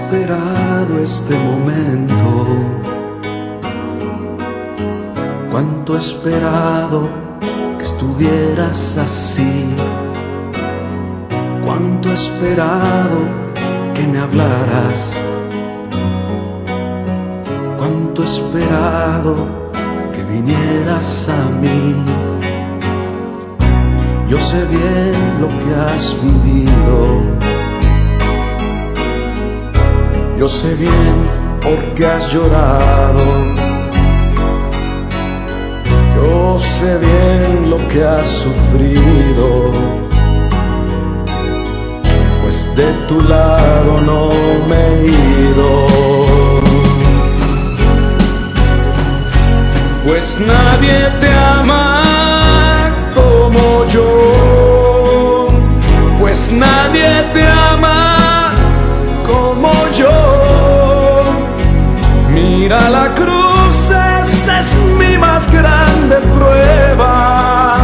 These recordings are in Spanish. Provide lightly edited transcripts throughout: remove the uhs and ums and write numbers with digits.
esperado este momento, cuánto he esperado que estuvieras así, cuánto he esperado que me hablaras, cuánto he esperado que vinieras a mí. Yo sé bien lo que has vivido, yo sé bien por qué has llorado, yo sé bien lo que has sufrido, pues de tu lado no me he ido. Pues nadie te ama como yo, pues nadie te ama como yo. Mira la cruz, esa es mi más grande prueba.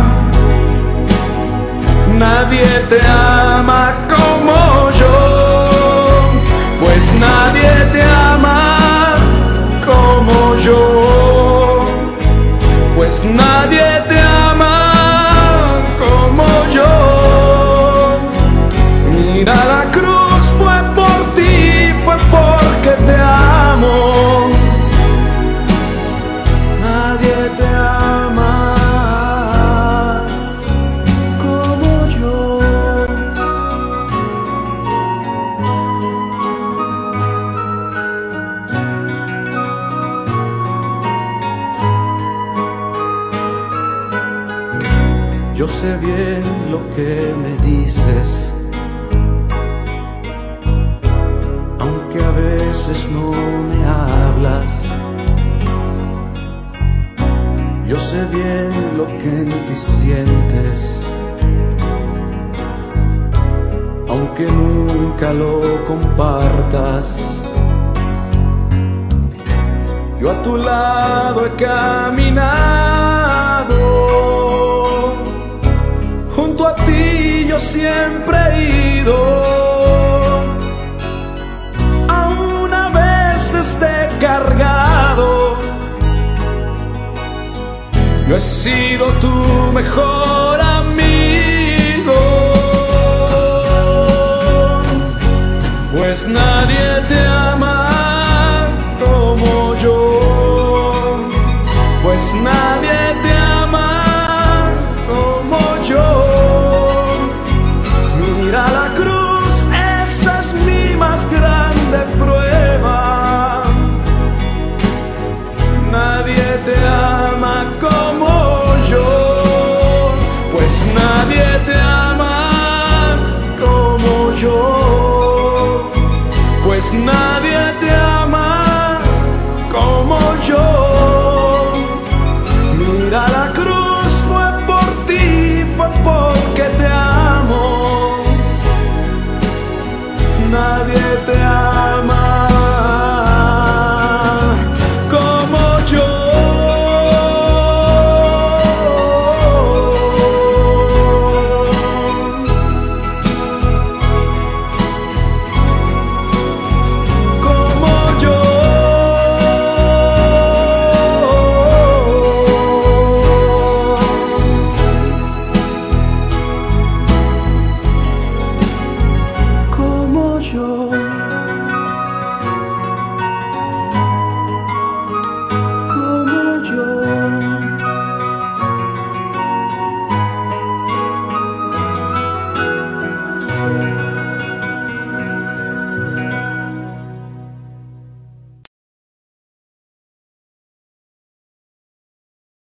Nadie te ama como yo, pues nadie te ama como yo, pues nadie te ama como yo. Mira la cruz, fue por ti, fue porque te amo. Nadie te ama como yo. Yo sé bien lo que me dices, aunque a veces no me hablas. Yo sé bien lo que en ti sientes, aunque nunca lo compartas. Yo a tu lado he caminado, junto a ti yo siempre he ido, aún a veces te he cargado. Yo he sido tu mejor amigo, pues nadie te ama como yo, pues nadie te ama como yo. Mira la cruz, esa es mi más grande prueba. Nadie te ama como yo, pues nadie te ama como yo, pues nadie